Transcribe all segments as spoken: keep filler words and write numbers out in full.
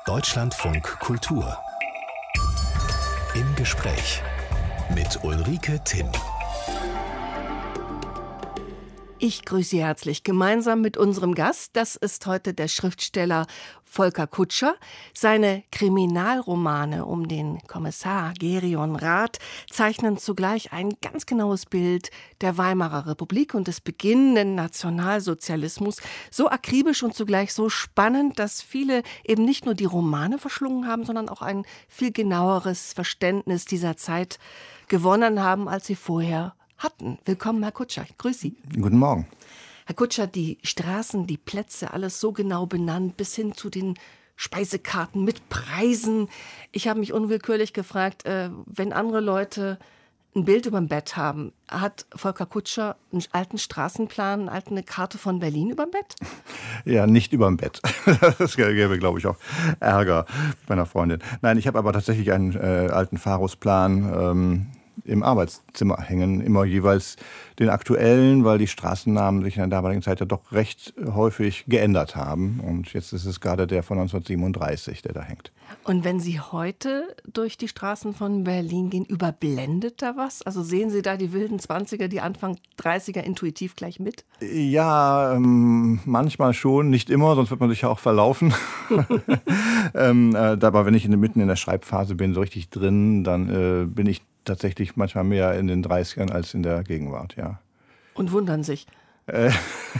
Deutschlandfunk Kultur. Im Gespräch mit Ulrike Timm. Ich grüße Sie herzlich gemeinsam mit unserem Gast. Das ist heute der Schriftsteller Volker Kutscher. Seine Kriminalromane um den Kommissar Gerion Rath zeichnen zugleich ein ganz genaues Bild der Weimarer Republik und des beginnenden Nationalsozialismus. So akribisch und zugleich so spannend, dass viele eben nicht nur die Romane verschlungen haben, sondern auch ein viel genaueres Verständnis dieser Zeit gewonnen haben, als sie vorher hatten. Willkommen, Herr Kutscher. Ich grüße Sie. Guten Morgen. Herr Kutscher, die Straßen, die Plätze, alles so genau benannt, bis hin zu den Speisekarten mit Preisen. Ich habe mich unwillkürlich gefragt, äh, wenn andere Leute ein Bild über dem Bett haben, hat Volker Kutscher einen alten Straßenplan, eine alte Karte von Berlin über dem Bett? Ja, nicht über dem Bett. Das gäbe, glaube ich, auch Ärger meiner Freundin. Nein, ich habe aber tatsächlich einen äh, alten Pharosplan ähm, im Arbeitszimmer hängen, immer jeweils den aktuellen, weil die Straßennamen sich in der damaligen Zeit ja doch recht häufig geändert haben. Und jetzt ist es gerade der von neunzehnhundertsiebenunddreißig, der da hängt. Und wenn Sie heute durch die Straßen von Berlin gehen, überblendet da was? Also sehen Sie da die wilden Zwanziger, die Anfang dreißiger intuitiv gleich mit? Ja, ähm, manchmal schon, nicht immer, sonst wird man sich ja auch verlaufen. ähm, äh, aber wenn ich in, mitten in der Schreibphase bin, so richtig drin, dann äh, bin ich tatsächlich manchmal mehr in den dreißigern als in der Gegenwart, ja. Und wundern sich? Äh,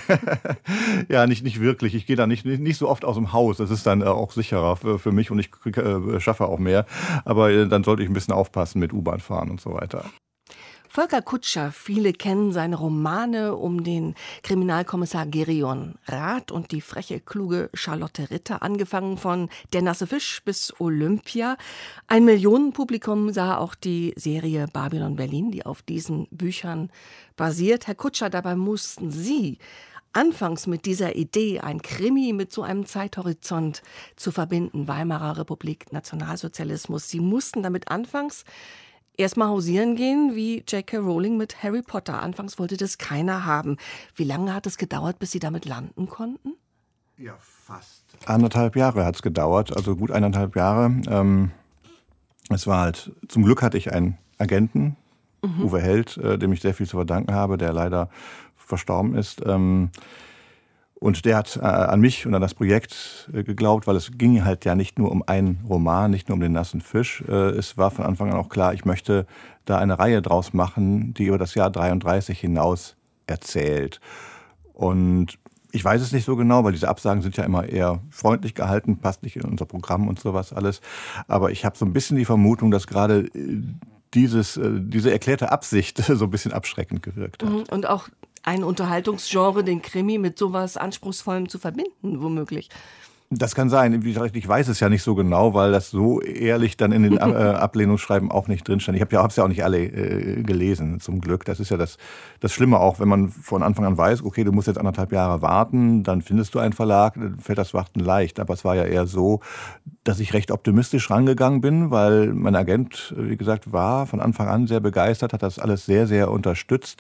ja, nicht, nicht wirklich. Ich gehe da nicht, nicht, nicht so oft aus dem Haus. Das ist dann äh, auch sicherer für, für mich und ich äh, schaffe auch mehr. Aber äh, dann sollte ich ein bisschen aufpassen mit U-Bahn fahren und so weiter. Volker Kutscher, viele kennen seine Romane um den Kriminalkommissar Gerion Rath und die freche, kluge Charlotte Ritter, angefangen von Der nasse Fisch bis Olympia. Ein Millionenpublikum sah auch die Serie Babylon Berlin, die auf diesen Büchern basiert. Herr Kutscher, dabei mussten Sie anfangs mit dieser Idee, ein Krimi mit so einem Zeithorizont zu verbinden, Weimarer Republik, Nationalsozialismus, Sie mussten damit anfangs erstmal hausieren gehen, wie J K Rowling mit Harry Potter. Anfangs wollte das keiner haben. Wie lange hat es gedauert, bis Sie damit landen konnten? Ja, fast. Anderthalb Jahre hat es gedauert, also gut eineinhalb Jahre. Ähm, es war halt, zum Glück hatte ich einen Agenten, mhm. Uwe Held, äh, dem ich sehr viel zu verdanken habe, der leider verstorben ist. Ähm, Und der hat äh, an mich und an das Projekt äh, geglaubt, weil es ging halt ja nicht nur um einen Roman, nicht nur um den nassen Fisch. Äh, es war von Anfang an auch klar, ich möchte da eine Reihe draus machen, die über das Jahr dreiunddreißig hinaus erzählt. Und ich weiß es nicht so genau, weil diese Absagen sind ja immer eher freundlich gehalten, passt nicht in unser Programm und sowas alles. Aber ich habe so ein bisschen die Vermutung, dass gerade dieses, diese erklärte Absicht so ein bisschen abschreckend gewirkt hat. Und auch ein Unterhaltungsgenre, den Krimi, mit sowas Anspruchsvollem zu verbinden, womöglich. Das kann sein. Wie gesagt, ich weiß es ja nicht so genau, weil das so ehrlich dann in den äh, Ablehnungsschreiben auch nicht drinstand. Ich habe ja, hab's ja auch nicht alle äh, gelesen, zum Glück. Das ist ja das, das Schlimme auch, wenn man von Anfang an weiß, okay, du musst jetzt anderthalb Jahre warten, dann findest du einen Verlag, dann fällt das Warten leicht. Aber es war ja eher so, dass ich recht optimistisch rangegangen bin, weil mein Agent, wie gesagt, war von Anfang an sehr begeistert, hat das alles sehr, sehr unterstützt.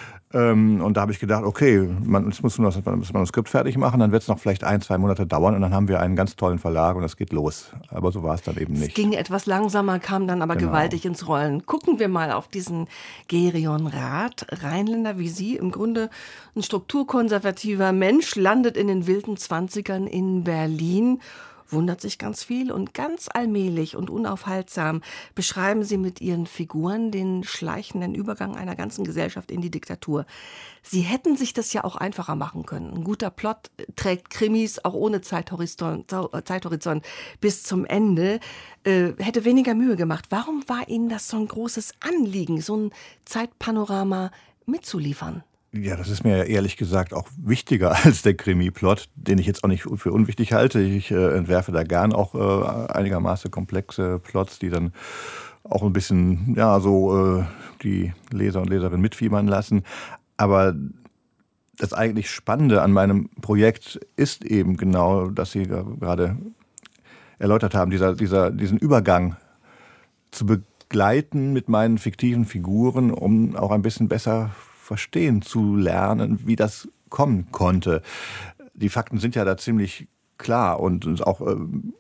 Und da habe ich gedacht, okay, man, jetzt muss nur das Manuskript fertig machen, dann wird es noch vielleicht ein, zwei Monate dauern und dann haben wir einen ganz tollen Verlag und das geht los. Aber so war es dann eben nicht. Es ging etwas langsamer, kam dann aber genau. gewaltig ins Rollen. Gucken wir mal auf diesen Gerion Rath, Rheinländer wie Sie, im Grunde ein strukturkonservativer Mensch, landet in den wilden Zwanzigern in Berlin, wundert sich ganz viel und ganz allmählich und unaufhaltsam beschreiben Sie mit Ihren Figuren den schleichenden Übergang einer ganzen Gesellschaft in die Diktatur. Sie hätten sich das ja auch einfacher machen können. Ein guter Plot trägt Krimis auch ohne Zeithorizont, Zeithorizont bis zum Ende, äh, hätte weniger Mühe gemacht. Warum war Ihnen das so ein großes Anliegen, so ein Zeitpanorama mitzuliefern? Ja, das ist mir ehrlich gesagt auch wichtiger als der Krimi-Plot, den ich jetzt auch nicht für unwichtig halte. Ich äh, entwerfe da gern auch äh, einigermaßen komplexe Plots, die dann auch ein bisschen, ja, so äh, die Leser und Leserinnen mitfiebern lassen. Aber das eigentlich Spannende an meinem Projekt ist eben genau, dass Sie gerade erläutert haben, dieser, dieser, diesen Übergang zu begleiten mit meinen fiktiven Figuren, um auch ein bisschen besser verstehen zu lernen, wie das kommen konnte. Die Fakten sind ja da ziemlich klar und auch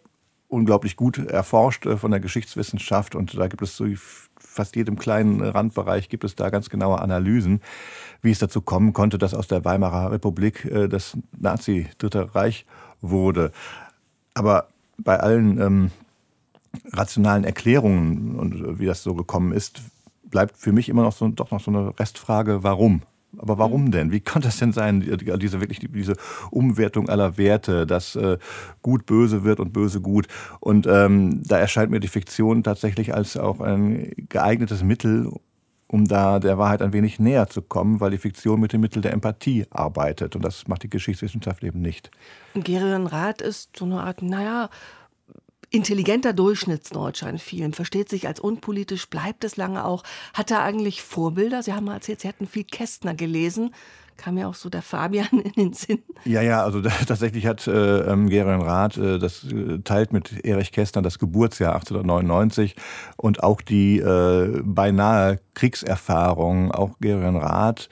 unglaublich gut erforscht äh, von der Geschichtswissenschaft und da gibt es so fast jedem kleinen Randbereich gibt es da ganz genaue Analysen, wie es dazu kommen konnte, dass aus der Weimarer Republik äh, das Nazi-Dritte Reich wurde. Aber bei allen ähm, rationalen Erklärungen und wie das so gekommen ist, bleibt für mich immer noch so, doch noch so eine Restfrage, warum? Aber warum denn? Wie konnte das denn sein, diese wirklich diese Umwertung aller Werte, dass äh, gut böse wird und böse gut? Und ähm, da erscheint mir die Fiktion tatsächlich als auch ein geeignetes Mittel, um da der Wahrheit ein wenig näher zu kommen, weil die Fiktion mit dem Mittel der Empathie arbeitet. Und das macht die Geschichtswissenschaft eben nicht. Und Gereon Rath ist so eine Art, naja, intelligenter Durchschnittsdeutscher in vielen, versteht sich als unpolitisch, bleibt es lange auch. Hat er eigentlich Vorbilder? Sie haben mal erzählt, Sie hatten viel Kästner gelesen. Kam ja auch so der Fabian in den Sinn. Ja, ja, also da, tatsächlich hat äh, Gereon Rath äh, das äh, teilt mit Erich Kästner das Geburtsjahr achtzehnhundertneunundneunzig und auch die äh, beinahe Kriegserfahrung. Auch Gereon Rath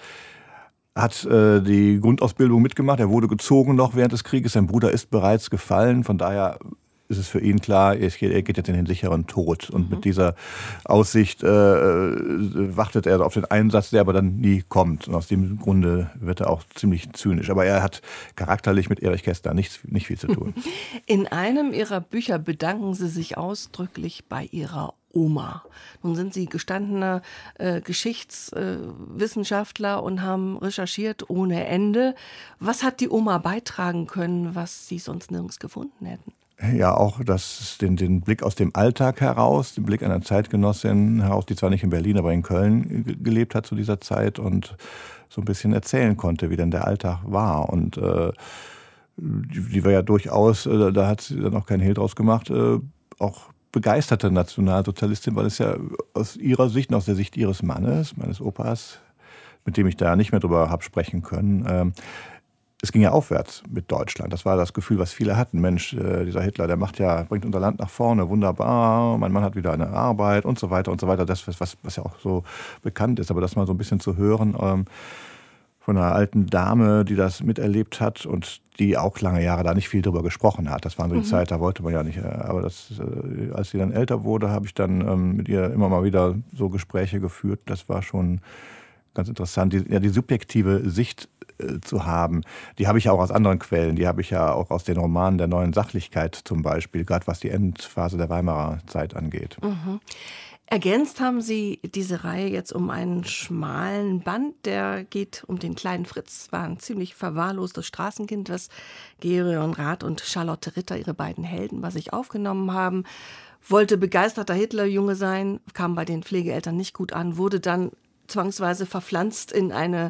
hat äh, die Grundausbildung mitgemacht. Er wurde gezogen noch während des Krieges. Sein Bruder ist bereits gefallen. Von daher ist es für ihn klar, er geht jetzt in den sicheren Tod. Und mhm. mit dieser Aussicht äh, wartet er auf den Einsatz, der aber dann nie kommt. Und aus dem Grunde wird er auch ziemlich zynisch. Aber er hat charakterlich mit Erich Kästner nicht, nicht viel zu tun. In einem Ihrer Bücher bedanken Sie sich ausdrücklich bei Ihrer Oma. Nun sind Sie gestandener äh, Geschichtswissenschaftler äh, und haben recherchiert ohne Ende. Was hat die Oma beitragen können, was Sie sonst nirgends gefunden hätten? Ja, auch das, den, den Blick aus dem Alltag heraus, den Blick einer Zeitgenossin heraus, die zwar nicht in Berlin, aber in Köln g- gelebt hat zu dieser Zeit und so ein bisschen erzählen konnte, wie denn der Alltag war. Und äh, die, die war ja durchaus, äh, da hat sie dann auch keinen Hehl draus gemacht, äh, auch begeisterte Nationalsozialistin, weil es ja aus ihrer Sicht und aus der Sicht ihres Mannes, meines Opas, mit dem ich da nicht mehr drüber habe sprechen können, äh, es ging ja aufwärts mit Deutschland. Das war das Gefühl, was viele hatten. Mensch, äh, dieser Hitler, der macht ja, bringt unser Land nach vorne, wunderbar. Mein Mann hat wieder eine Arbeit und so weiter und so weiter. Das, was, was ja auch so bekannt ist. Aber das mal so ein bisschen zu hören ähm, von einer alten Dame, die das miterlebt hat und die auch lange Jahre da nicht viel drüber gesprochen hat. Das war so die mhm. Zeit, da wollte man ja nicht. Aber das, äh, als sie dann älter wurde, habe ich dann ähm, mit ihr immer mal wieder so Gespräche geführt. Das war schon ganz interessant. Die, ja, die subjektive Sicht zu haben. Die habe ich ja auch aus anderen Quellen. Die habe ich ja auch aus den Romanen der Neuen Sachlichkeit zum Beispiel, gerade was die Endphase der Weimarer Zeit angeht. Mhm. Ergänzt haben Sie diese Reihe jetzt um einen schmalen Band, der geht um den kleinen Fritz. War ein ziemlich verwahrlostes Straßenkind, das Gereon Rath und Charlotte Ritter, ihre beiden Helden, bei sich aufgenommen haben. Wollte begeisterter Hitlerjunge sein, kam bei den Pflegeeltern nicht gut an, wurde dann zwangsweise verpflanzt in eine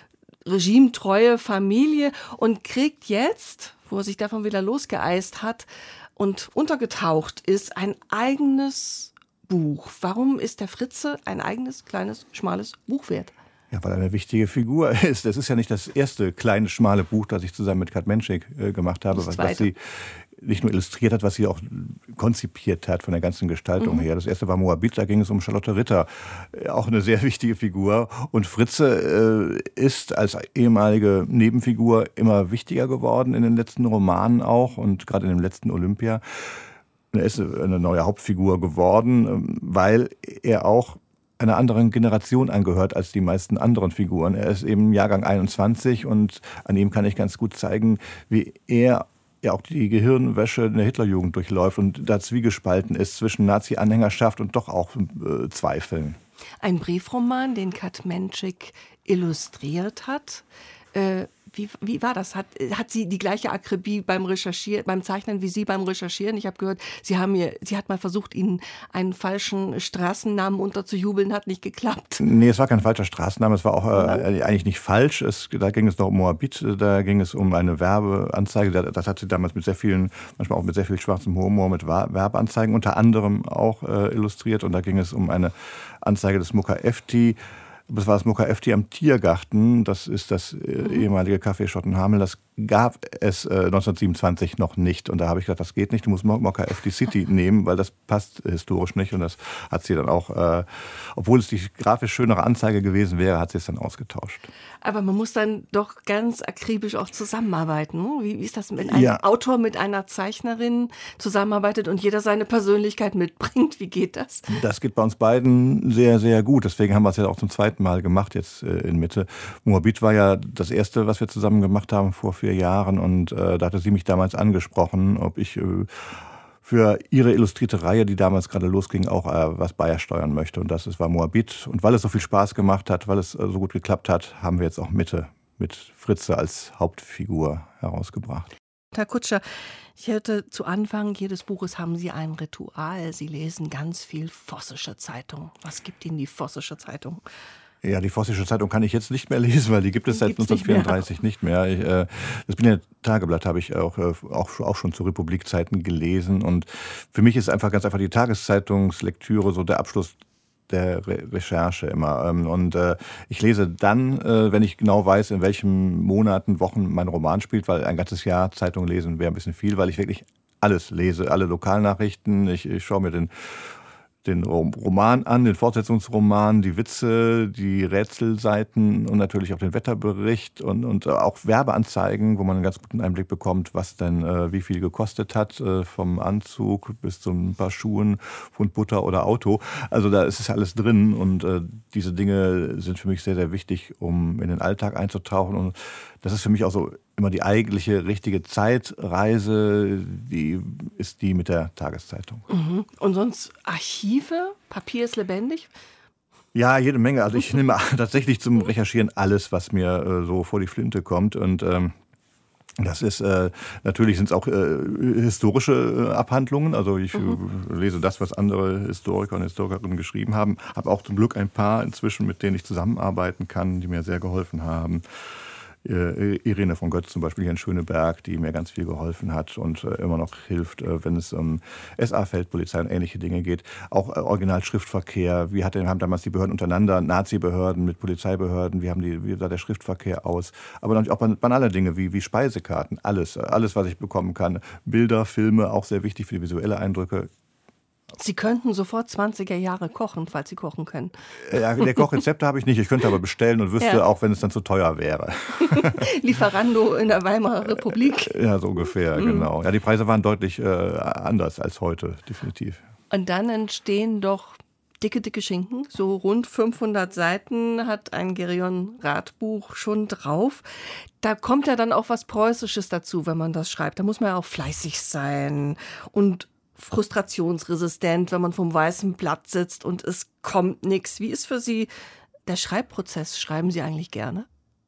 regimetreue Familie und kriegt jetzt, wo er sich davon wieder losgeeist hat und untergetaucht ist, ein eigenes Buch. Warum ist der Fritze ein eigenes, kleines, schmales Buch wert? Ja, weil er eine wichtige Figur ist. Das ist ja nicht das erste kleine, schmale Buch, das ich zusammen mit Kat Menschik äh, gemacht habe, was, was sie nicht nur illustriert hat, was sie auch konzipiert hat von der ganzen Gestaltung mhm. her. Das erste war Moabit, da ging es um Charlotte Ritter, auch eine sehr wichtige Figur. Und Fritze äh, ist als ehemalige Nebenfigur immer wichtiger geworden in den letzten Romanen auch und gerade in dem letzten Olympia. Er ist eine neue Hauptfigur geworden, weil er auch einer anderen Generation angehört als die meisten anderen Figuren. Er ist eben Jahrgang einundzwanzig und an ihm kann ich ganz gut zeigen, wie er ja auch die Gehirnwäsche in der Hitlerjugend durchläuft und da zwiegespalten ist zwischen Nazi-Anhängerschaft und doch auch äh, Zweifeln. Ein Briefroman, den Kat Menschik illustriert hat. Äh, wie, wie war das? Hat, hat sie die gleiche Akribie beim Recherchieren, beim Zeichnen wie Sie beim Recherchieren? Ich habe gehört, sie, haben ihr, sie hat mal versucht, Ihnen einen falschen Straßennamen unterzujubeln, hat nicht geklappt. Nee, es war kein falscher Straßenname, es war auch äh, eigentlich nicht falsch. Es, da ging es noch um Moabit, da ging es um eine Werbeanzeige. Das hat sie damals mit sehr vielen, manchmal auch mit sehr viel schwarzem Humor, mit Werbeanzeigen unter anderem auch äh, illustriert. Und da ging es um eine Anzeige des Mucker Efti. Das war das Mucker Efti am Tiergarten. Das ist das äh, ehemalige Café Schottenhamel. Das gab es äh, neunzehnhundertsiebenundzwanzig noch nicht. Und da habe ich gedacht, das geht nicht, du musst Mokka F D City nehmen, weil das passt historisch nicht. Und das hat sie dann auch, äh, obwohl es die grafisch schönere Anzeige gewesen wäre, hat sie es dann ausgetauscht. Aber man muss dann doch ganz akribisch auch zusammenarbeiten. Ne? Wie, wie ist das, wenn ein Ja. Autor mit einer Zeichnerin zusammenarbeitet und jeder seine Persönlichkeit mitbringt? Wie geht das? Das geht bei uns beiden sehr, sehr gut. Deswegen haben wir es ja auch zum zweiten Mal gemacht jetzt äh, in Mitte. Moabit war ja das erste, was wir zusammen gemacht haben vor vier Jahren. Und äh, da hatte sie mich damals angesprochen, ob ich äh, für ihre illustrierte Reihe, die damals gerade losging, auch äh, was beisteuern möchte. Und das ist, war Moabit. Und weil es so viel Spaß gemacht hat, weil es äh, so gut geklappt hat, haben wir jetzt auch Mitte mit Fritze als Hauptfigur herausgebracht. Herr Kutscher, ich hörte zu Anfang jedes Buches haben Sie ein Ritual. Sie lesen ganz viel Vossische Zeitung. Was gibt Ihnen die Vossische Zeitung? Ja, die Vossische Zeitung kann ich jetzt nicht mehr lesen, weil die gibt es seit Gibt's nicht mehr. neunzehnhundertvierunddreißig nicht mehr. Ich, äh, das Berliner Tageblatt habe ich auch, äh, auch, auch schon zu Republikzeiten gelesen. Und für mich ist einfach ganz einfach die Tageszeitungslektüre so der Abschluss der Re- Recherche immer. Ähm, Und äh, ich lese dann, äh, wenn ich genau weiß, in welchen Monaten, Wochen mein Roman spielt, weil ein ganzes Jahr Zeitung lesen wäre ein bisschen viel, weil ich wirklich alles lese, alle Lokalnachrichten. Ich, ich schaue mir den den Roman an, den Fortsetzungsroman, die Witze, die Rätselseiten und natürlich auch den Wetterbericht und, und auch Werbeanzeigen, wo man einen ganz guten Einblick bekommt, was denn äh, wie viel gekostet hat, äh, vom Anzug bis zu ein paar Schuhen, Pfund Butter oder Auto. Also da ist es alles drin und äh, diese Dinge sind für mich sehr, sehr wichtig, um in den Alltag einzutauchen. Und das ist für mich auch so immer die eigentliche richtige Zeitreise, die ist die mit der Tageszeitung. Mhm. Und sonst Archive? Papier ist lebendig? Ja, jede Menge. Also ich nehme tatsächlich zum Recherchieren alles, was mir äh, so vor die Flinte kommt. Und ähm, das ist, äh, natürlich sind es auch äh, historische äh, Abhandlungen. Also ich mhm. äh, lese das, was andere Historiker und Historikerinnen geschrieben haben. Habe auch zum Glück ein paar inzwischen, mit denen ich zusammenarbeiten kann, die mir sehr geholfen haben. Irene von Götz zum Beispiel hier in Schöneberg, die mir ganz viel geholfen hat und äh, immer noch hilft, äh, wenn es um S A-Feldpolizei und ähnliche Dinge geht. Auch äh, Originalschriftverkehr. Wie hat, haben damals die Behörden untereinander, Nazi-Behörden mit Polizeibehörden, wie, haben die, wie sah der Schriftverkehr aus? Aber natürlich auch banale Dinge wie, wie Speisekarten, alles, alles, was ich bekommen kann. Bilder, Filme, auch sehr wichtig für die visuelle Eindrücke. Sie könnten sofort zwanziger Jahre kochen, falls Sie kochen können. Ja, der Kochrezepte habe ich nicht. Ich könnte aber bestellen und wüsste Ja. auch, wenn es dann zu teuer wäre. Lieferando in der Weimarer Republik. Ja, so ungefähr, mhm. genau. Ja, die Preise waren deutlich äh, anders als heute, definitiv. Und dann entstehen doch dicke, dicke Schinken. So rund fünfhundert Seiten hat ein Gerion-Ratbuch schon drauf. Da kommt ja dann auch was Preußisches dazu, wenn man das schreibt. Da muss man ja auch fleißig sein und frustrationsresistent, wenn man vom weißen Blatt sitzt und es kommt nichts. Wie ist für Sie der Schreibprozess? Schreiben Sie eigentlich gerne?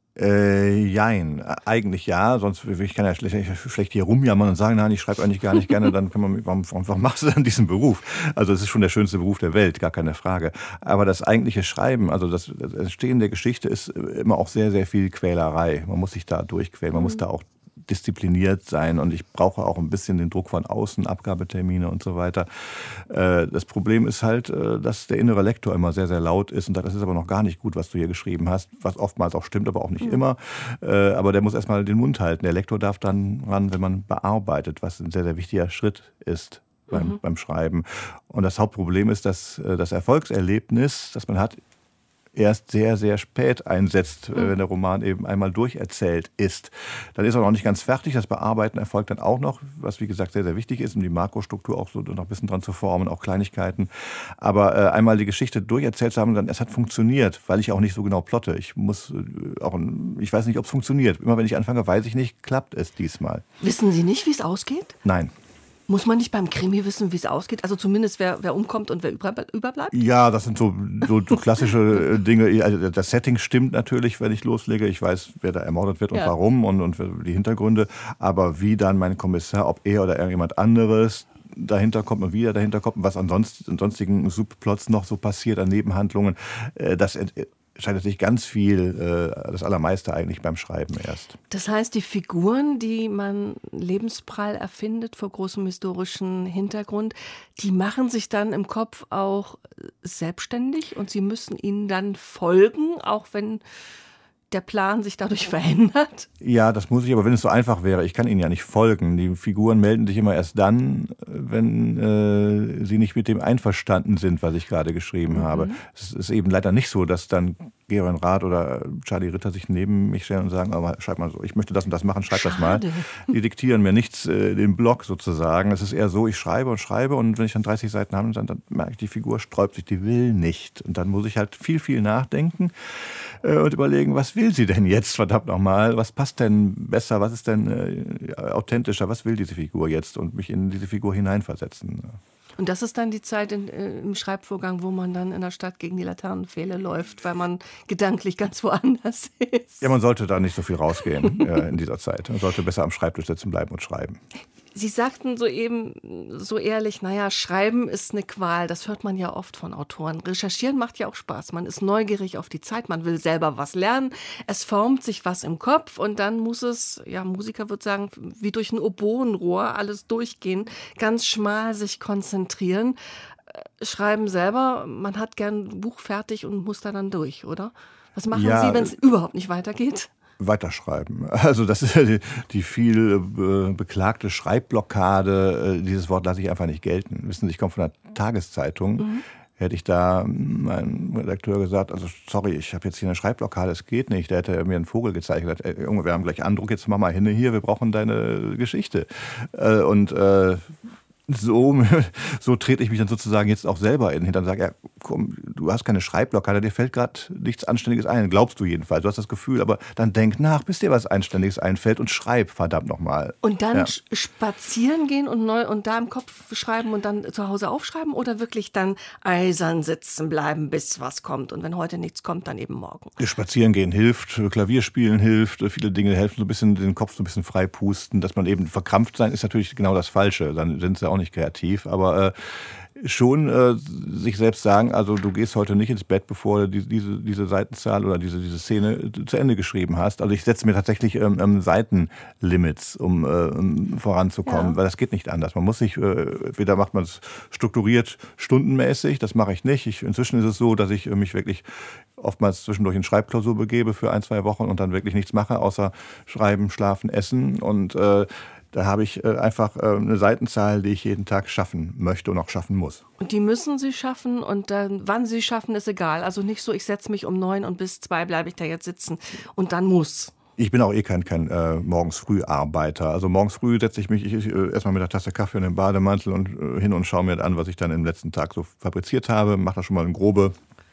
Äh, jein, eigentlich ja, sonst ich kann ja schlecht, schlecht hier rumjammern und sagen, nein, ich schreibe eigentlich gar nicht gerne, dann kann man, warum, warum machst du dann diesen Beruf? Also es ist schon der schönste Beruf der Welt, gar keine Frage. Aber das eigentliche Schreiben, also das, das Entstehen der Geschichte ist immer auch sehr, sehr viel Quälerei. Man muss sich da durchquälen, man mhm. muss da auch diszipliniert sein und ich brauche auch ein bisschen den Druck von außen, Abgabetermine und so weiter. Das Problem ist halt, dass der innere Lektor immer sehr, sehr laut ist und das ist aber noch gar nicht gut, was du hier geschrieben hast, was oftmals auch stimmt, aber auch nicht mhm. immer. Aber der muss erstmal den Mund halten. Der Lektor darf dann ran, wenn man bearbeitet, was ein sehr, sehr wichtiger Schritt ist beim, mhm. beim Schreiben. Und das Hauptproblem ist, dass das Erfolgserlebnis, das man hat, erst sehr, sehr spät einsetzt, mhm. wenn der Roman eben einmal durcherzählt ist. Dann ist er noch nicht ganz fertig. Das Bearbeiten erfolgt dann auch noch, was wie gesagt sehr, sehr wichtig ist, um die Makrostruktur auch so noch ein bisschen dran zu formen, auch Kleinigkeiten. Aber äh, einmal die Geschichte durcherzählt zu haben, dann es hat funktioniert, weil ich auch nicht so genau plotte. Ich muss äh, auch, ich weiß nicht, ob es funktioniert. Immer wenn ich anfange, weiß ich nicht, klappt es diesmal. Wissen Sie nicht, wie es ausgeht? Nein. Muss man nicht beim Krimi wissen, wie es ausgeht? Also zumindest, wer, wer umkommt und wer überbleibt? Ja, das sind so, so, so klassische Dinge. Also das Setting stimmt natürlich, wenn ich loslege. Ich weiß, wer da ermordet wird und ja. warum und, und die Hintergründe. Aber wie dann mein Kommissar, ob er oder irgendjemand anderes dahinter kommt und wie er dahinter kommt und was ansonsten, sonstigen Subplots noch so passiert an Nebenhandlungen, das entscheidet sich ganz viel, das Allermeiste eigentlich beim Schreiben erst. Das heißt, die Figuren, die man lebensprall erfindet vor großem historischen Hintergrund, die machen sich dann im Kopf auch selbstständig und Sie müssen ihnen dann folgen, auch wenn der Plan sich dadurch verändert? Ja, das muss ich, aber wenn es so einfach wäre, ich kann Ihnen ja nicht folgen. Die Figuren melden sich immer erst dann, wenn äh, sie nicht mit dem einverstanden sind, was ich gerade geschrieben mhm. habe. Es ist eben leider nicht so, dass dann Geron Rath oder Charlie Ritter sich neben mich stellen und sagen, aber schreib mal so, ich möchte das und das machen, schreib Schade. das mal. Die diktieren mir nichts, äh, den Blog sozusagen. Es ist eher so, ich schreibe und schreibe und wenn ich dann dreißig Seiten habe, dann, dann merke ich, die Figur sträubt sich, die will nicht. Und dann muss ich halt viel, viel nachdenken äh, und überlegen, was will sie denn jetzt, verdammt nochmal? Was passt denn besser? Was ist denn äh, authentischer? Was will diese Figur jetzt? Und mich in diese Figur hineinversetzen. Und das ist dann die Zeit in, äh, im Schreibvorgang, wo man dann in der Stadt gegen die Laternenpfähle läuft, weil man gedanklich ganz woanders ist. Ja, man sollte da nicht so viel rausgehen äh, in dieser Zeit. Man sollte besser am Schreibtisch sitzen bleiben und schreiben. Sie sagten soeben so ehrlich, naja, Schreiben ist eine Qual. Das hört man ja oft von Autoren. Recherchieren macht ja auch Spaß. Man ist neugierig auf die Zeit, man will selber was lernen. Es formt sich was im Kopf und dann muss es, ja, Musiker würde sagen, wie durch ein Oboenrohr alles durchgehen, ganz schmal sich konzentrieren. Schreiben selber, man hat gern ein Buch fertig und muss da dann durch, oder? Was machen ja, Sie, wenn es überhaupt nicht weitergeht? Weiterschreiben. Also das ist die, die viel äh, beklagte Schreibblockade. Äh, dieses Wort lasse ich einfach nicht gelten. Wissen Sie, ich komme von einer Tageszeitung. Mhm. Hätte ich da meinem Redakteur gesagt, also sorry, ich habe jetzt hier eine Schreibblockade, es geht nicht. Der hätte mir einen Vogel gezeigt, gesagt, ey, Junge, wir haben gleich Andruck, jetzt mach mal hin hier, wir brauchen deine Geschichte. Äh, und äh, So, so trete ich mich dann sozusagen jetzt auch selber in den Hintern und sage, ja, komm, du hast keine Schreibblockade, dir fällt gerade nichts Anständiges ein. Glaubst du jedenfalls, du hast das Gefühl, aber dann denk nach, bis dir was Anständiges einfällt und schreib, verdammt nochmal. Und dann ja. spazieren gehen und, neu, und da im Kopf schreiben und dann zu Hause aufschreiben oder wirklich dann eisern sitzen bleiben, bis was kommt und wenn heute nichts kommt, dann eben morgen? Spazieren gehen hilft, Klavierspielen hilft, viele Dinge helfen, so ein bisschen den Kopf so ein bisschen frei pusten, dass man eben verkrampft sein, ist natürlich genau das Falsche, dann sind sie auch nicht kreativ, aber äh, schon äh, sich selbst sagen, also du gehst heute nicht ins Bett, bevor du die, diese, diese Seitenzahl oder diese, diese Szene zu Ende geschrieben hast. Also ich setze mir tatsächlich ähm, ähm, Seitenlimits, um, äh, um voranzukommen, ja. weil das geht nicht anders. Man muss sich, äh, entweder macht man es strukturiert stundenmäßig, das mache ich nicht. Ich, inzwischen ist es so, dass ich äh, mich wirklich oftmals zwischendurch in Schreibklausur begebe für ein, zwei Wochen und dann wirklich nichts mache, außer schreiben, schlafen, essen und äh, da habe ich äh, einfach äh, eine Seitenzahl, die ich jeden Tag schaffen möchte und auch schaffen muss. Und die müssen Sie schaffen und dann, wann Sie schaffen, ist egal. Also nicht so, ich setze mich um neun und bis zwei bleibe ich da jetzt sitzen und dann muss. Ich bin auch eh kein, kein äh, morgens früh Arbeiter. Also morgens früh setze ich mich ich, äh, erstmal mit einer Tasse Kaffee und einem Bademantel und äh, hin und schaue mir an, was ich dann im letzten Tag so fabriziert habe. Mache da schon mal eine grobe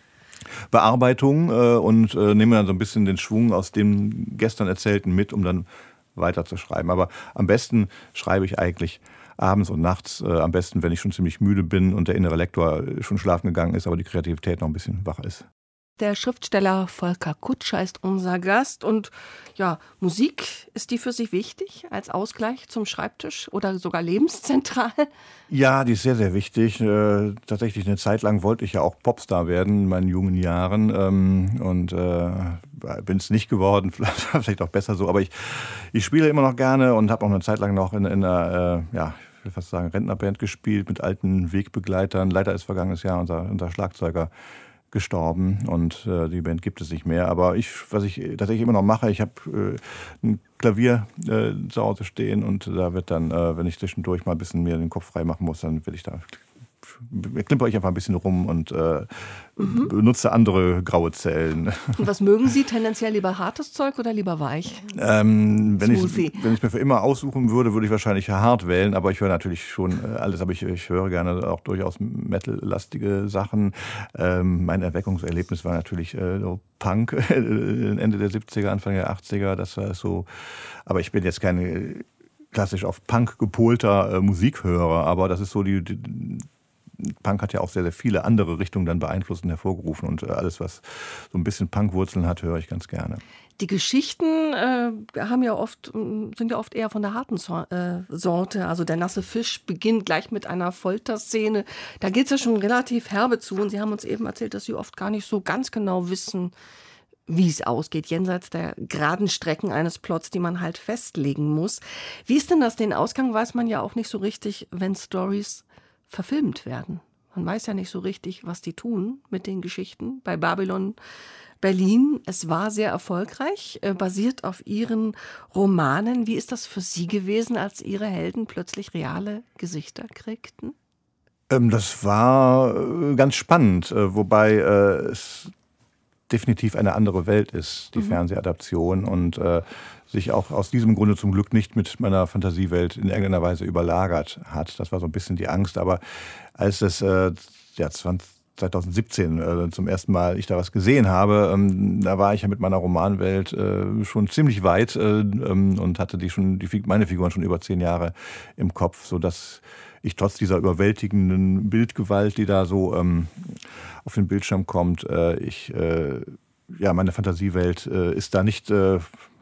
Bearbeitung äh, und äh, nehme dann so ein bisschen den Schwung aus dem gestern Erzählten mit, um dann weiter zu schreiben. Aber am besten schreibe ich eigentlich abends und nachts, äh, am besten, wenn ich schon ziemlich müde bin und der innere Lektor schon schlafen gegangen ist, aber die Kreativität noch ein bisschen wach ist. Der Schriftsteller Volker Kutscher ist unser Gast und ja, Musik, ist die für Sie wichtig als Ausgleich zum Schreibtisch oder sogar lebenszentral? Ja, die ist sehr, sehr wichtig. Äh, tatsächlich eine Zeit lang wollte ich ja auch Popstar werden in meinen jungen Jahren ähm, und äh, bin es nicht geworden, vielleicht auch besser so, aber ich, ich spiele immer noch gerne und habe auch eine Zeit lang noch in, in einer, äh, ja, ich will fast sagen, Rentnerband gespielt mit alten Wegbegleitern. Leider ist vergangenes Jahr unser, unser Schlagzeuger gestorben und äh, die Band gibt es nicht mehr. Aber ich, was ich tatsächlich immer noch mache, ich habe äh, ein Klavier äh, zu Hause stehen und da wird dann, äh, wenn ich zwischendurch mal ein bisschen mir den Kopf frei machen muss, dann will ich da klimper ich einfach ein bisschen rum und äh, mhm. benutze andere graue Zellen. Und was mögen Sie tendenziell, lieber hartes Zeug oder lieber weich? Ähm, wenn ich wenn ich mir für immer aussuchen würde, würde ich wahrscheinlich hart wählen, aber ich höre natürlich schon alles, aber ich, ich höre gerne auch durchaus metal-lastige Sachen. Ähm, mein Erweckungserlebnis war natürlich äh, so Punk, Ende der siebziger, Anfang der achtziger, das war so, aber ich bin jetzt kein klassisch auf Punk gepolter äh, Musikhörer, aber das ist so die, die Punk hat ja auch sehr, sehr viele andere Richtungen dann beeinflusst und hervorgerufen und alles, was so ein bisschen Punkwurzeln hat, höre ich ganz gerne. Die Geschichten äh, haben ja oft, sind ja oft eher von der harten äh, Sorte. Also der nasse Fisch beginnt gleich mit einer Folterszene. Da geht es ja schon relativ herbe zu und Sie haben uns eben erzählt, dass Sie oft gar nicht so ganz genau wissen, wie es ausgeht, jenseits der geraden Strecken eines Plots, die man halt festlegen muss. Wie ist denn das? Den Ausgang weiß man ja auch nicht so richtig, wenn Storys verfilmt werden. Man weiß ja nicht so richtig, was die tun mit den Geschichten. Bei Babylon Berlin, es war sehr erfolgreich, äh, basiert auf Ihren Romanen. Wie ist das für Sie gewesen, als Ihre Helden plötzlich reale Gesichter kriegten? Ähm, das war äh, ganz spannend, äh, wobei äh, es definitiv eine andere Welt ist, die mhm. Fernsehadaption, und äh, sich auch aus diesem Grunde zum Glück nicht mit meiner Fantasiewelt in irgendeiner Weise überlagert hat. Das war so ein bisschen die Angst. Aber als es äh, ja, zwanzig zweitausendsiebzehn äh, zum ersten Mal ich da was gesehen habe, ähm, da war ich ja mit meiner Romanwelt äh, schon ziemlich weit äh, ähm, und hatte die schon, die, meine Figuren schon über zehn Jahre im Kopf, sodass ich trotz dieser überwältigenden Bildgewalt, die da so ähm, auf den Bildschirm kommt, äh, ich, äh, ja, meine Fantasiewelt äh, ist da nicht äh,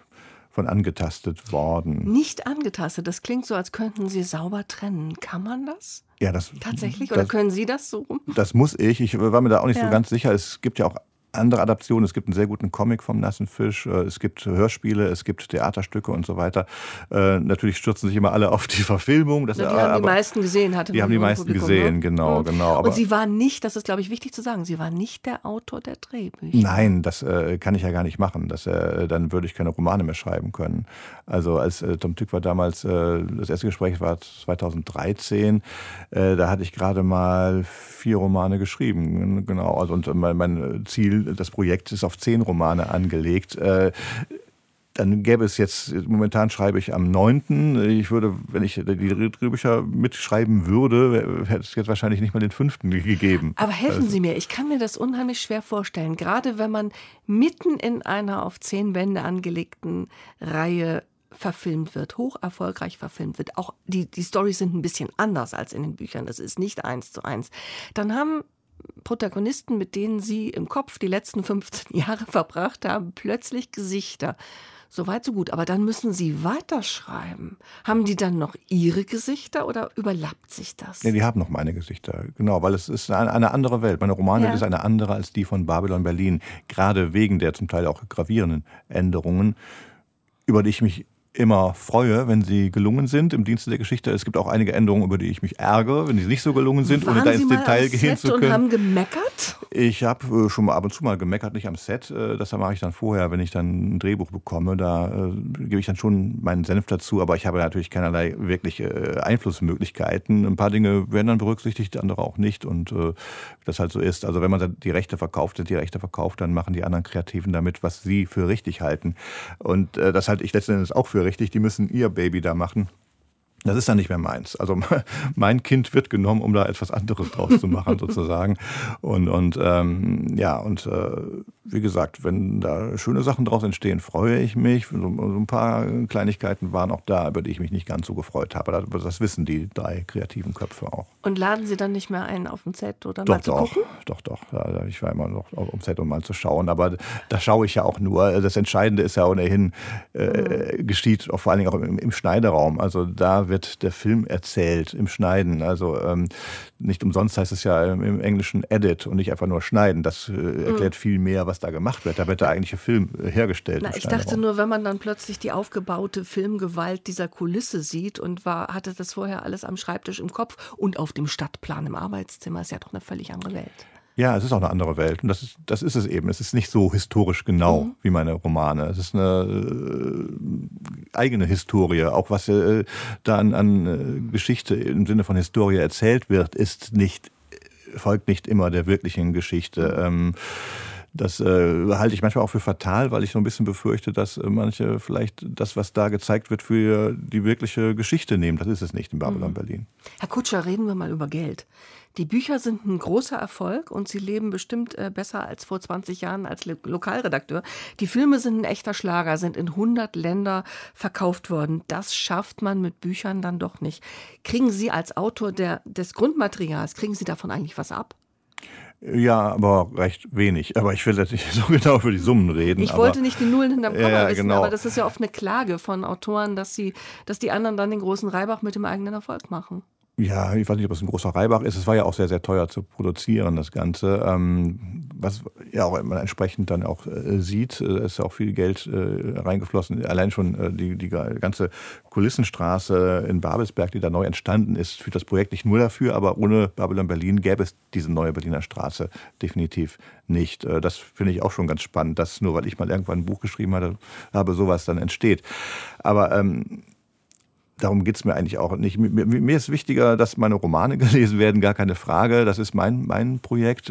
von angetastet worden. Nicht angetastet? Das klingt so, als könnten Sie sauber trennen. Kann man das? Ja, das tatsächlich? Oder das, können Sie das so? Das muss ich. Ich war mir da auch nicht ja. so ganz sicher. Es gibt ja auch andere Adaptionen. Es gibt einen sehr guten Comic vom Nassen Fisch. Es gibt Hörspiele, es gibt Theaterstücke und so weiter. Äh, natürlich stürzen sich immer alle auf die Verfilmung. Das, die aber, haben die meisten gesehen, hatte Die haben die meisten Publikum, gesehen, ne? genau, mhm. genau. Aber und Sie waren nicht, das ist glaube ich wichtig zu sagen, Sie waren nicht der Autor der Drehbücher. Nein, das äh, kann ich ja gar nicht machen. Das, äh, dann würde ich keine Romane mehr schreiben können. Also als äh, Tom Tück war damals, äh, das erste Gespräch war zweitausenddreizehn, äh, da hatte ich gerade mal vier Romane geschrieben. Genau, also, und mein, mein Ziel, das Projekt ist auf zehn Romane angelegt. Äh, dann gäbe es jetzt, momentan schreibe ich am neunten Ich würde, wenn ich die Drehbücher mitschreiben würde, hätte es jetzt wahrscheinlich nicht mal den fünften gegeben. Aber helfen Sie mir, ich kann mir das unheimlich schwer vorstellen, gerade wenn man mitten in einer auf zehn Bände angelegten Reihe verfilmt wird, hoch erfolgreich verfilmt wird. Auch die, die Storys sind ein bisschen anders als in den Büchern. Das ist nicht eins zu eins. Dann haben Protagonisten, mit denen Sie im Kopf die letzten fünfzehn Jahre verbracht haben, plötzlich Gesichter. So weit, so gut. Aber dann müssen Sie weiterschreiben. Haben die dann noch Ihre Gesichter oder überlappt sich das? Ja, die haben noch meine Gesichter. Genau, weil es ist eine, eine andere Welt. Meine Romanwelt ja. ist eine andere als die von Babylon Berlin. Gerade wegen der zum Teil auch gravierenden Änderungen, über die ich mich immer freue, wenn sie gelungen sind im Dienste der Geschichte. Es gibt auch einige Änderungen, über die ich mich ärgere, wenn die nicht so gelungen sind, Waren ohne da Sie ins mal Detail am gehen Set zu können. Und haben gemeckert? Ich habe schon mal ab und zu mal gemeckert, nicht am Set. Das mache ich dann vorher, wenn ich dann ein Drehbuch bekomme. Da äh, gebe ich dann schon meinen Senf dazu, aber ich habe natürlich keinerlei wirkliche äh, Einflussmöglichkeiten. Ein paar Dinge werden dann berücksichtigt, andere auch nicht. Und äh, wie das halt so ist. Also wenn man die Rechte verkauft, sind die Rechte verkauft, dann machen die anderen Kreativen damit, was sie für richtig halten. Und äh, das halte ich letzten Endes auch für richtig. Die müssen ihr Baby da machen. Das ist dann nicht mehr meins. Also mein Kind wird genommen, um da etwas anderes draus zu machen, sozusagen. Und, und ähm, ja, und äh, wie gesagt, wenn da schöne Sachen draus entstehen, freue ich mich. So, so ein paar Kleinigkeiten waren auch da, über die ich mich nicht ganz so gefreut habe. Das, das wissen die drei kreativen Köpfe auch. Und laden Sie dann nicht mehr ein auf dem Set oder doch, mal zu doch, gucken? Doch, doch, doch. Ich war immer noch auf dem Set, um mal zu schauen. Aber da schaue ich ja auch nur. Das Entscheidende ist ja ohnehin, äh, mhm. geschieht auch vor allen Dingen auch im, im Schneideraum. Also da wird wird der Film erzählt im Schneiden. Also ähm, nicht umsonst heißt es ja im, im Englischen Edit und nicht einfach nur Schneiden. Das äh, erklärt mhm. viel mehr, was da gemacht wird. Da wird der eigentliche Film äh, hergestellt. Na, ich dachte nur, wenn man dann plötzlich die aufgebaute Filmgewalt dieser Kulisse sieht und war, hatte das vorher alles am Schreibtisch im Kopf und auf dem Stadtplan im Arbeitszimmer, ist ja doch eine völlig andere Welt. Ja, es ist auch eine andere Welt und das ist, das ist es eben. Es ist nicht so historisch genau mhm. wie meine Romane. Es ist eine äh, eigene Historie. Auch was äh, da an, an äh, Geschichte im Sinne von Historie erzählt wird, ist nicht, folgt nicht immer der wirklichen Geschichte. Ähm, Das äh, halte ich manchmal auch für fatal, weil ich so ein bisschen befürchte, dass äh, manche vielleicht das, was da gezeigt wird, für die wirkliche Geschichte nehmen. Das ist es nicht in Babylon mhm. Berlin. Herr Kutscher, reden wir mal über Geld. Die Bücher sind ein großer Erfolg und Sie leben bestimmt äh, besser als vor zwanzig Jahren als Lo- Lokalredakteur. Die Filme sind ein echter Schlager, sind in hundert Länder verkauft worden. Das schafft man mit Büchern dann doch nicht. Kriegen Sie als Autor der, des Grundmaterials, kriegen Sie davon eigentlich was ab? Ja, aber recht wenig. Aber ich will jetzt nicht so genau über die Summen reden. Ich aber, wollte nicht die Nullen hinterm Komma ja, wissen, genau. aber das ist ja oft eine Klage von Autoren, dass sie, dass die anderen dann den großen Reibach mit dem eigenen Erfolg machen. Ja, ich weiß nicht, ob es ein großer Reibach ist. Es war ja auch sehr, sehr teuer zu produzieren, das Ganze. Ähm, was ja auch man entsprechend dann auch äh, sieht, äh, ist ja auch viel Geld äh, reingeflossen. Allein schon äh, die, die ganze Kulissenstraße in Babelsberg, die da neu entstanden ist, für das Projekt nicht nur dafür, aber ohne Babylon Berlin gäbe es diese neue Berliner Straße definitiv nicht. Äh, das finde ich auch schon ganz spannend, dass nur weil ich mal irgendwann ein Buch geschrieben hatte, habe, sowas dann entsteht. Aber ähm, darum geht es mir eigentlich auch nicht. Mir, mir ist wichtiger, dass meine Romane gelesen werden, gar keine Frage. Das ist mein, mein Projekt.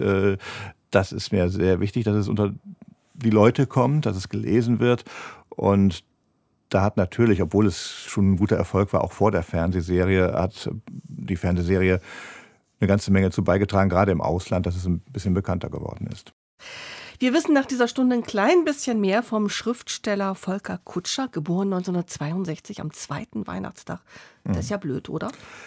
Das ist mir sehr wichtig, dass es unter die Leute kommt, dass es gelesen wird. Und da hat natürlich, obwohl es schon ein guter Erfolg war, auch vor der Fernsehserie, hat die Fernsehserie eine ganze Menge zu beigetragen, gerade im Ausland, dass es ein bisschen bekannter geworden ist. Wir wissen nach dieser Stunde ein klein bisschen mehr vom Schriftsteller Volker Kutscher, geboren neunzehnhundertzweiundsechzig am zweiten Weihnachtstag. Das ist ja blöd, oder?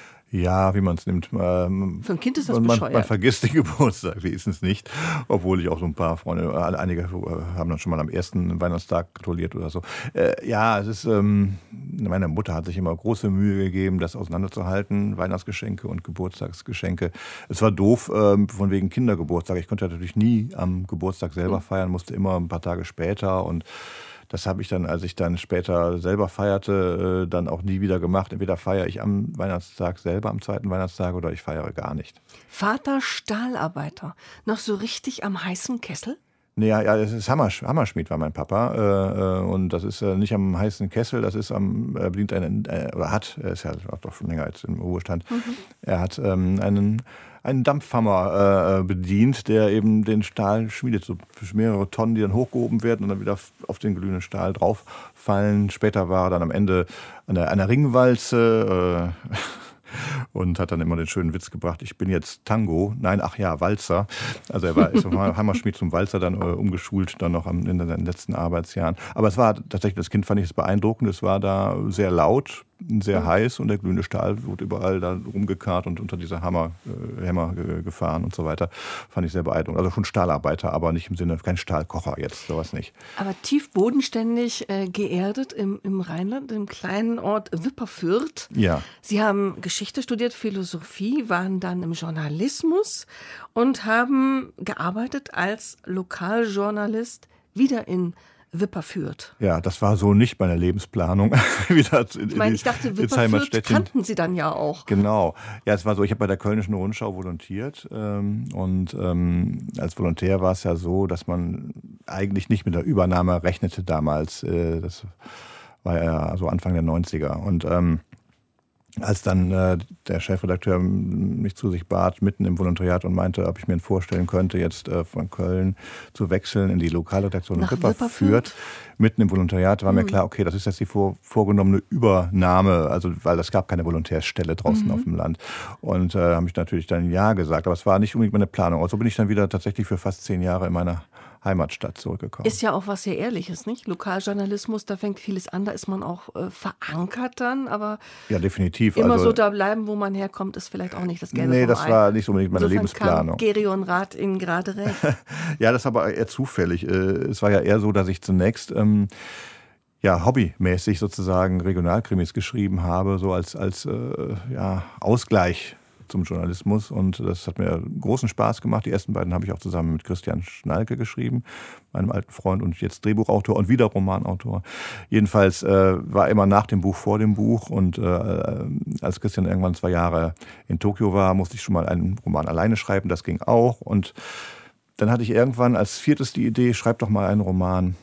Ja, wie man es nimmt. Ähm, Für ein Kind ist das man, bescheuert. Man vergisst den Geburtstag, wie ist es nicht. Obwohl ich auch so ein paar Freunde, einige haben dann schon mal am ersten Weihnachtstag gratuliert oder so. Äh, ja, es ist, ähm, meine Mutter hat sich immer große Mühe gegeben, das auseinanderzuhalten, Weihnachtsgeschenke und Geburtstagsgeschenke. Es war doof, ähm, von wegen Kindergeburtstag. Ich konnte natürlich nie am Geburtstag selber feiern, musste immer ein paar Tage später und das habe ich dann, als ich dann später selber feierte, dann auch nie wieder gemacht. Entweder feiere ich am Weihnachtstag selber, am zweiten Weihnachtstag, oder ich feiere gar nicht. Vater Stahlarbeiter, noch so richtig am heißen Kessel? Nee, ja, ja, das ist Hammer, Hammerschmied war mein Papa. Äh, und das ist äh, nicht am heißen Kessel, das ist am, er bedient einen, äh, oder hat, er ist ja auch doch schon länger als im Ruhestand, mhm. er hat ähm, einen, einen Dampfhammer äh, bedient, der eben den Stahl schmiedet, so für mehrere Tonnen, die dann hochgehoben werden und dann wieder auf den glühenden Stahl drauffallen. Später war er dann am Ende an der, an der Ringwalze, äh, und hat dann immer den schönen Witz gebracht, ich bin jetzt Tango, nein, ach ja, Walzer. Also er war ist vom Hammerschmied zum Walzer dann äh, umgeschult, dann noch am, in den letzten Arbeitsjahren. Aber es war tatsächlich, das Kind fand ich es beeindruckend, es war da sehr laut, sehr mhm. heiß und der glühende Stahl wurde überall da rumgekarrt und unter diese Hammer, äh, Hämmer äh, gefahren und so weiter. Fand ich sehr beeindruckend. Also schon Stahlarbeiter, aber nicht im Sinne, kein Stahlkocher jetzt, sowas nicht. Aber tief bodenständig äh, geerdet im, im Rheinland, im kleinen Ort Wipperfürth. Ja. Sie haben Geschichte studiert, Philosophie, waren dann im Journalismus und haben gearbeitet als Lokaljournalist wieder in Wipperfürth. Ja, das war so nicht meine Lebensplanung. Wieder in, ich meine, ich dachte, Wipperfürth kannten Sie dann ja auch. Genau. Ja, es war so, ich habe bei der Kölnischen Rundschau volontiert. Ähm, und ähm, als Volontär war es ja so, dass man eigentlich nicht mit der Übernahme rechnete damals. Äh, das war ja so Anfang der neunziger. Und ähm, als dann äh, der Chefredakteur mich zu sich bat, mitten im Volontariat und meinte, ob ich mir vorstellen könnte, jetzt äh, von Köln zu wechseln in die Lokalredaktion in Wipperfürth. Mitten im Volontariat war mhm. mir klar, okay, das ist jetzt die vor, vorgenommene Übernahme, also weil es gab keine Volontärstelle draußen mhm. auf dem Land. Und äh, habe ich natürlich dann Ja gesagt, aber es war nicht unbedingt meine Planung. Also bin ich dann wieder tatsächlich für fast zehn Jahre in meiner Heimatstadt zurückgekommen. Ist ja auch was sehr Ehrliches, nicht? Lokaljournalismus, da fängt vieles an, da ist man auch äh, verankert dann, aber ja, definitiv. Immer also, so da bleiben, wo man herkommt, ist vielleicht auch nicht das Gelbe Nee, vom das Ei. war nicht unbedingt meine Insofern Lebensplanung. Kam Gerion Rath Ihnen gerade recht. Ja, das war aber eher zufällig. Es war ja eher so, dass ich zunächst ähm, ja, hobbymäßig sozusagen Regionalkrimis geschrieben habe, so als, als äh, ja, Ausgleich zum Journalismus, und das hat mir großen Spaß gemacht. Die ersten beiden habe ich auch zusammen mit Christian Schnalke geschrieben, meinem alten Freund und jetzt Drehbuchautor und wieder Romanautor. Jedenfalls äh, war immer nach dem Buch vor dem Buch, und äh, als Christian irgendwann zwei Jahre in Tokio war, musste ich schon mal einen Roman alleine schreiben, das ging auch, und dann hatte ich irgendwann als viertes die Idee, schreib doch mal einen Roman,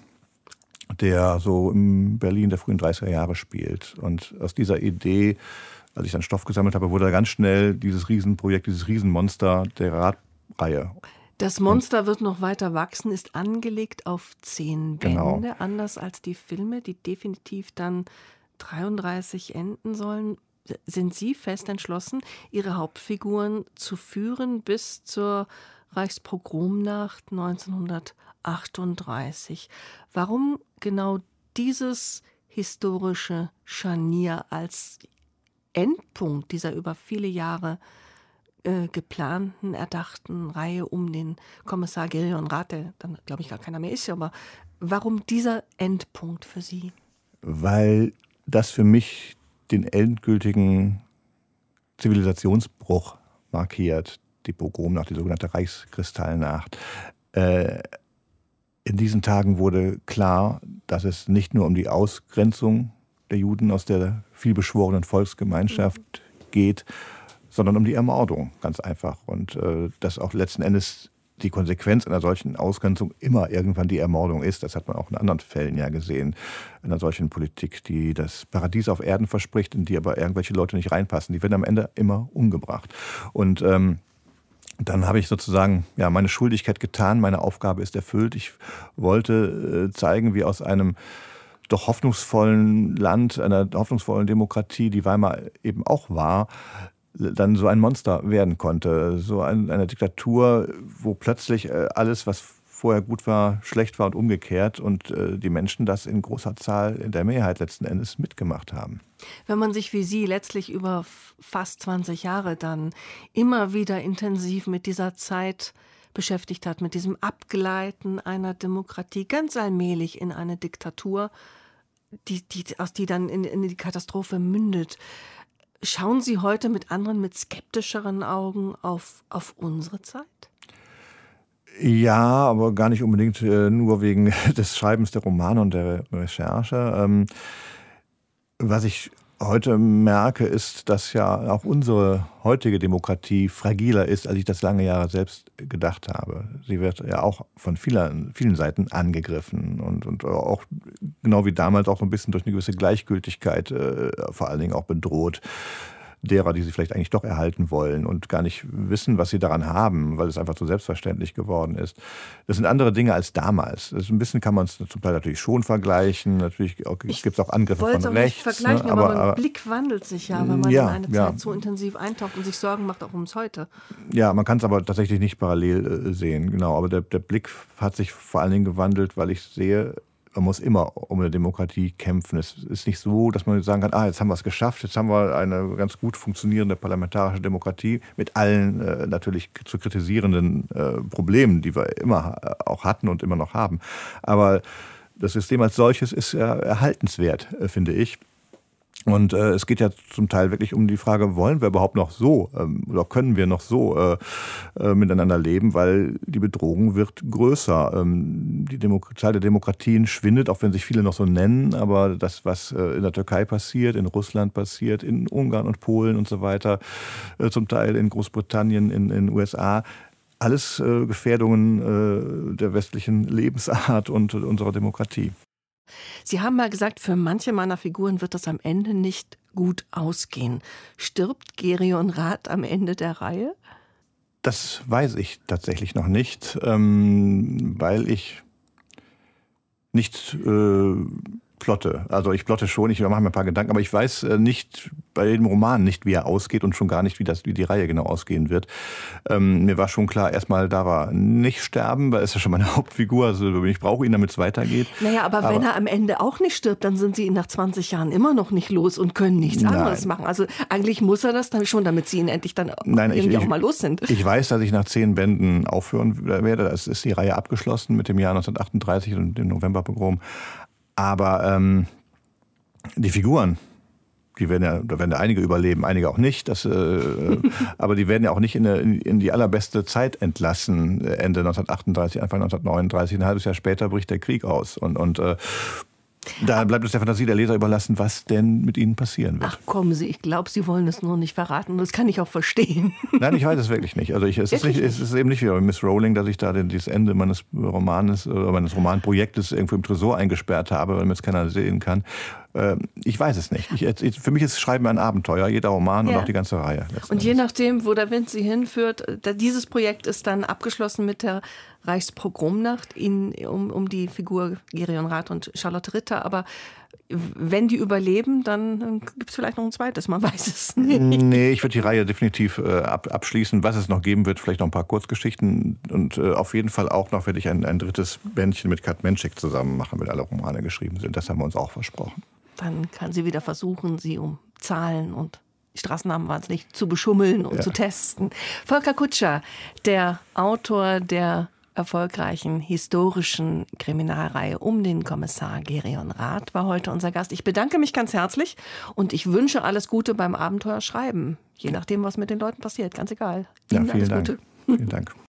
der so in Berlin der frühen dreißiger Jahre spielt, und aus dieser Idee, als ich dann Stoff gesammelt habe, wurde ganz schnell dieses Riesenprojekt, dieses Riesenmonster der Radreihe. Das Monster wird noch weiter wachsen, ist angelegt auf zehn Bände, Genau. anders als die Filme, die definitiv dann dreiunddreißig enden sollen. Sind Sie fest entschlossen, Ihre Hauptfiguren zu führen bis zur Reichspogromnacht neunzehnhundertachtunddreißig? Warum genau dieses historische Scharnier als Endpunkt dieser über viele Jahre äh, geplanten, erdachten Reihe um den Kommissar Gerion Rath, der dann, glaube ich, gar keiner mehr ist, aber warum dieser Endpunkt für Sie? Weil das für mich den endgültigen Zivilisationsbruch markiert, die Pogromnacht, die sogenannte Reichskristallnacht. Äh, in diesen Tagen wurde klar, dass es nicht nur um die Ausgrenzung der Juden aus der vielbeschworenen Volksgemeinschaft geht, sondern um die Ermordung, ganz einfach. Und äh, dass auch letzten Endes die Konsequenz einer solchen Ausgrenzung immer irgendwann die Ermordung ist. Das hat man auch in anderen Fällen ja gesehen, in einer solchen Politik, die das Paradies auf Erden verspricht, in die aber irgendwelche Leute nicht reinpassen. Die werden am Ende immer umgebracht. Und ähm, dann habe ich sozusagen ja meine Schuldigkeit getan, meine Aufgabe ist erfüllt. Ich wollte äh, zeigen, wie aus einem doch hoffnungsvollen Land, einer hoffnungsvollen Demokratie, die Weimar eben auch war, dann so ein Monster werden konnte. So ein, eine Diktatur, wo plötzlich alles, was vorher gut war, schlecht war und umgekehrt und äh, die Menschen das in großer Zahl, in der Mehrheit letzten Endes mitgemacht haben. Wenn man sich wie Sie letztlich über fast zwanzig Jahre dann immer wieder intensiv mit dieser Zeit beschäftigt hat, mit diesem Abgleiten einer Demokratie ganz allmählich in eine Diktatur, die, die, aus die dann in, in die Katastrophe mündet. Schauen Sie heute mit anderen, mit skeptischeren Augen auf, auf unsere Zeit? Ja, aber gar nicht unbedingt äh, nur wegen des Schreibens der Romane und der Recherche. Ähm, was ich heute merke, ist, dass ja auch unsere heutige Demokratie fragiler ist, als ich das lange Jahre selbst gedacht habe. Sie wird ja auch von vielen, vielen Seiten angegriffen und, und auch genau wie damals auch so ein bisschen durch eine gewisse Gleichgültigkeit äh, vor allen Dingen auch bedroht. Derer, die sie vielleicht eigentlich doch erhalten wollen und gar nicht wissen, was sie daran haben, weil es einfach so selbstverständlich geworden ist. Das sind andere Dinge als damals. Das ein bisschen kann man es zum Teil natürlich schon vergleichen. Natürlich gibt es auch Angriffe von rechts. Ich wollte es nicht vergleichen, ne? aber, aber mein aber, Blick wandelt sich ja, wenn man ja, in eine ja. Zeit so intensiv eintaucht und sich Sorgen macht, auch ums Heute. Ja, man kann es aber tatsächlich nicht parallel äh, sehen. Genau, aber der, der Blick hat sich vor allen Dingen gewandelt, weil ich sehe, man muss immer um eine Demokratie kämpfen. Es ist nicht so, dass man sagen kann, ah, jetzt haben wir es geschafft, jetzt haben wir eine ganz gut funktionierende parlamentarische Demokratie mit allen äh, natürlich zu kritisierenden äh, Problemen, die wir immer auch hatten und immer noch haben. Aber das System als solches ist ja erhaltenswert, äh, finde ich. Und äh, es geht ja zum Teil wirklich um die Frage, wollen wir überhaupt noch so ähm, oder können wir noch so äh, äh, miteinander leben, weil die Bedrohung wird größer. Ähm, die Demo- Zahl der Demokratien schwindet, auch wenn sich viele noch so nennen, aber das, was äh, in der Türkei passiert, in Russland passiert, in Ungarn und Polen und so weiter, äh, zum Teil in Großbritannien, in den U S A, alles äh, Gefährdungen äh, der westlichen Lebensart und äh, unserer Demokratie. Sie haben mal gesagt, für manche meiner Figuren wird das am Ende nicht gut ausgehen. Stirbt Gerion Rath am Ende der Reihe? Das weiß ich tatsächlich noch nicht, ähm, weil ich nicht äh, plotte. Also ich plotte schon, ich mache mir ein paar Gedanken, aber ich weiß äh, nicht bei dem Roman nicht, wie er ausgeht und schon gar nicht, wie, das, wie die Reihe genau ausgehen wird. Ähm, mir war schon klar, erstmal darf er nicht sterben, weil er ist ja schon meine Hauptfigur, also ich brauche ihn, damit es weitergeht. Naja, aber, aber wenn er am Ende auch nicht stirbt, dann sind sie ihn nach zwanzig Jahren immer noch nicht los und können nichts anderes nein. machen. Also eigentlich muss er das dann schon, damit sie ihn endlich dann nein, irgendwie ich, auch mal los sind. Ich weiß, dass ich nach zehn Bänden aufhören werde. Es ist die Reihe abgeschlossen mit dem Jahr neunzehnhundertachtunddreißig und dem Novemberpogrom. Aber ähm, die Figuren, die werden ja, da werden ja einige überleben, einige auch nicht. Das, äh, aber die werden ja auch nicht in, eine, in die allerbeste Zeit entlassen. Ende neunzehnhundertachtunddreißig, Anfang neunzehnhundertneununddreißig, ein halbes Jahr später bricht der Krieg aus. Und, und äh, da bleibt es der Fantasie der Leser überlassen, was denn mit ihnen passieren wird. Ach kommen Sie, ich glaube, Sie wollen es nur nicht verraten. Das kann ich auch verstehen. Nein, ich weiß es wirklich nicht. Also ich, es, ist nicht, es ist eben nicht wie bei Miss Rowling, dass ich da den, dieses Ende meines Romanes oder meines Romanprojektes irgendwo im Tresor eingesperrt habe, weil mir jetzt keiner sehen kann. Ich weiß es nicht. Ich, für mich ist Schreiben ein Abenteuer, jeder Roman ja. und auch die ganze Reihe. Und je nachdem, wo der Wind Sie hinführt, dieses Projekt ist dann abgeschlossen mit der Reichspogromnacht in, um, um die Figur Gerion Rath und Charlotte Ritter. Aber wenn die überleben, dann gibt es vielleicht noch ein zweites, man weiß es nicht. Nee, ich würde die Reihe definitiv äh, ab, abschließen. Was es noch geben wird, vielleicht noch ein paar Kurzgeschichten und äh, auf jeden Fall auch noch werde ich ein, ein drittes Bändchen mit Kat Menschik zusammen machen, wenn alle Romane geschrieben sind. Das haben wir uns auch versprochen. Dann kann sie wieder versuchen, sie um Zahlen und Straßennamen waren es nicht, zu beschummeln und ja. zu testen. Volker Kutscher, der Autor der erfolgreichen historischen Kriminalreihe um den Kommissar Gerion Rath war heute unser Gast. Ich bedanke mich ganz herzlich und ich wünsche alles Gute beim Abenteuer schreiben. Je nachdem, was mit den Leuten passiert, ganz egal. Ja, Ihnen vielen alles Dank. Gute. Vielen Dank.